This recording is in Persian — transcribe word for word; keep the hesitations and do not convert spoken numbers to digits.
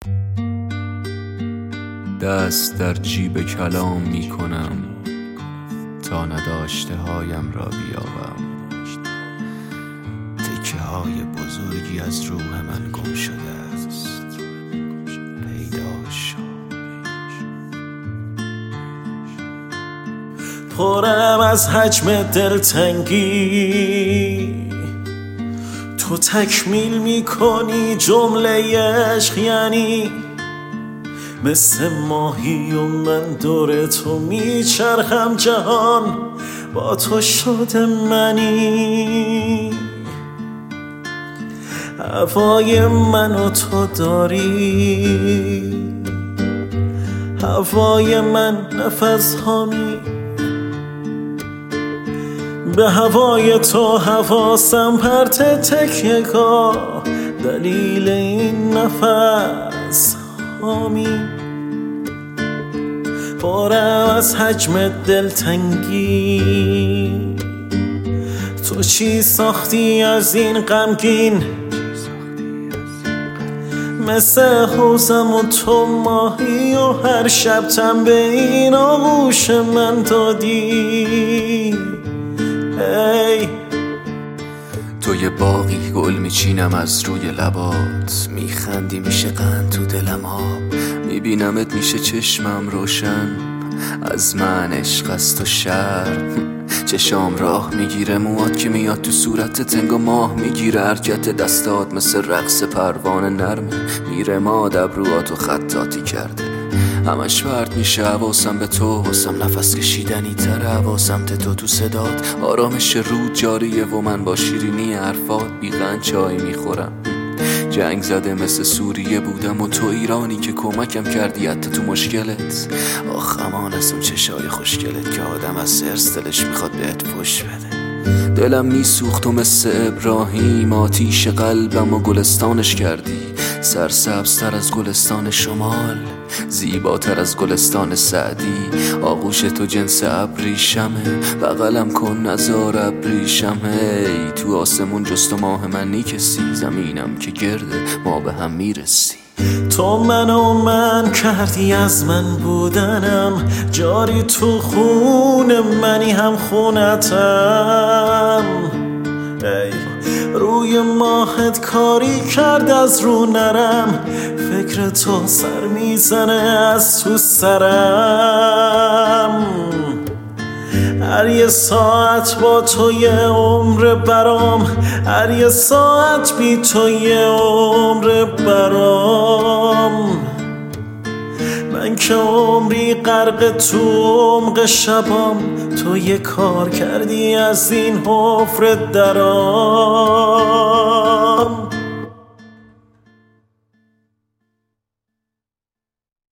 دست در جیب کلام می کنم تا نداشته هایم را بیابم. تکه های بزرگی از روح من گم شده است، پیدا شو. پرم از حجم دلتنگی، تو تکمیل می کنی جمله عشق، یعنی مثل ماهی و من دور تو میچرخم، جهان با تو شده منی. هوای منو تو داری، هوای من نفس هامی، به هوای تو حواسم پرت تکیه‌گاه، دلیل این نفس هامی. پرم از حجم دلتنگی، تو چی ساختی از این غمگین؟ مثل حوزم و تو ماهی و هر شب تن به این آغوش من دادی. ای تو یه باقی گل میچینم از روی لبات، میخندی میشه قند تو دلم ها، میبینمت میشه چشمم روشن، از من عشق از تو شرم. چشام راه میگیره، موات که میاد تو صورت تنگ و ماه میگیره، حرکت دستات مثل رقص پروانه نرمه، میره ما دبرواتو خطاطی کرده، همش پرت میشه حواسم به تو، واسم نفس کشیدنی تر حواسم ته تو، تو صدات آرامش رود جاریه و من با شیرینی حرفات بیغن چای میخورم. جنگ زده مثل سوریه بودم و تو ایرانی که کمکم کردی حتی تو مشکلت. آخ امان از اون چشای خوشگلت که آدم از سرس دلش میخواد بهت پشت بده. دلم میسوخت و مثل ابراهیم آتیش قلبم و گلستانش کردی، سرسبزتر از گلستان شمال، زیباتر از گلستان سعدی. آغوش تو جنس ابریشمه، بغلم کن نزار ابریشمه. ای تو آسمون جست و ماه من نی کسی، زمینم که گرده ما به هم میرسی. تو منو من کردی از من بودنم، جاری تو خون منی هم خونتم. ای روی ماهت کاری کرد از رو نرم، فکر تو سر میزنه از تو سرم. هر یه ساعت با تو یه عمر برام، هر یه ساعت بی تو یه عمر برام. من که عمری غرق تو عمق شبام، تو یه کار کردی از این حفره درام.